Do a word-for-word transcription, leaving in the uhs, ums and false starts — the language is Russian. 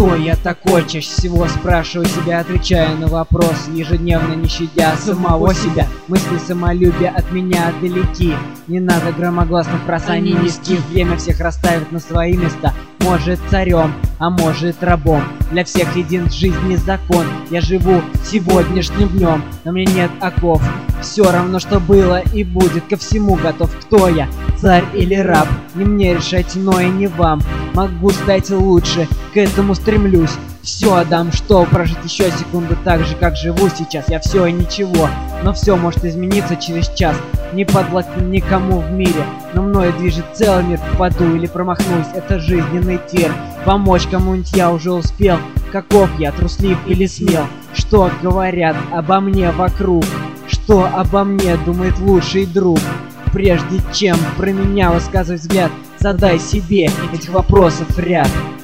Кто я такой? Чаще всего спрашиваю себя, отвечая на вопрос, ежедневно не щадя самого себя. Мысли самолюбия от меня далеки. Не надо громогласных просаний нести. Время всех расставит на свои места. Может царем, а может рабом. Для всех един в жизни закон. Я живу сегодняшним днем, но мне нет оков. Все равно, что было и будет, ко всему готов. Кто я, царь или раб? Не мне решать, но и не вам. Могу стать лучше, к этому стремлюсь. Все отдам, что прожить еще секунду так же, как живу сейчас. Я все и ничего, но все может измениться через час. Не подвластен никому в мире, но мною движет целый мир. Попаду или промахнусь, это жизненный тир. Помочь кому-нибудь я уже успел. Каков я, труслив или смел? Что говорят обо мне вокруг? Что обо мне думает лучший друг? Прежде чем про меня высказывать взгляд, задай себе этих вопросов ряд.